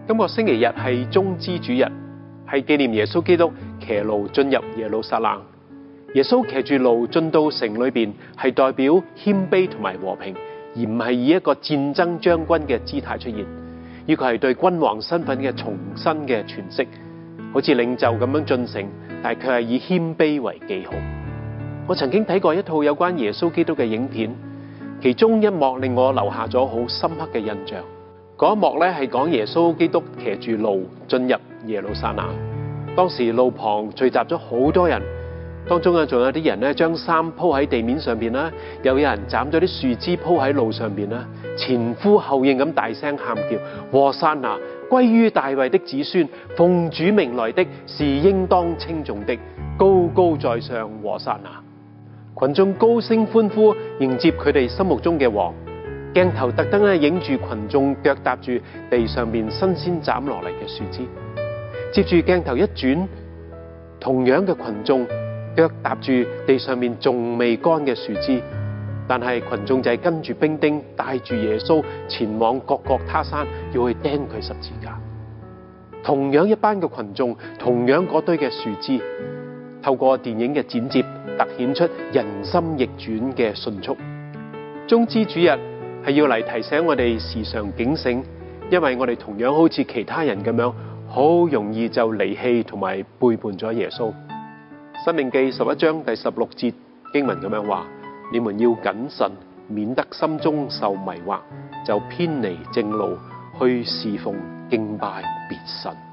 今個星期日係棕枝主日，係紀念耶穌基督騎驢進入耶路撒冷。耶穌騎住驢進到城裏邊，係代表謙卑同埋和平，而唔係以一個戰爭將軍嘅姿態出現。呢個係對君王身份嘅重新嘅詮釋，好似領袖咁樣進城，但係佢係以謙卑為記號。我曾經睇過一套有關耶穌基督嘅影片，其中一幕令我留下咗好深刻嘅印象。嗰一幕咧係講耶穌基督騎住驢進入耶路撒冷，當時路旁聚集咗好多人，當中仲有啲人咧將衫鋪喺地面上邊啦，又有人斬咗啲樹枝鋪喺路上邊啦，前呼後應咁大聲喊叫：和散那，歸於大衛的子孫，奉主名來的是應當稱頌的，高高在上，和散那。群眾高聲歡呼迎接佢哋心目中嘅王。鏡頭特登影住群眾腳踏住地上面新鮮斬落嚟嘅樹枝，接住鏡頭一轉，同樣嘅群眾腳踏住地上面仲未乾嘅樹枝，但係群眾就係跟住兵丁帶住耶穌前往各各他山，要去釘佢十字架。同樣一班嘅群眾，同樣嗰堆嘅樹枝，透過電影嘅剪接，凸顯出人心逆轉嘅迅速。棕枝主日係要嚟提醒我哋時常警醒，因為我哋同樣好似其他人咁樣，好容易就離棄同埋背叛咗耶穌。申命記11章第16節經文咁樣話：你們要謹慎，免得心中受迷惑，就偏離正路，去侍奉敬拜別神。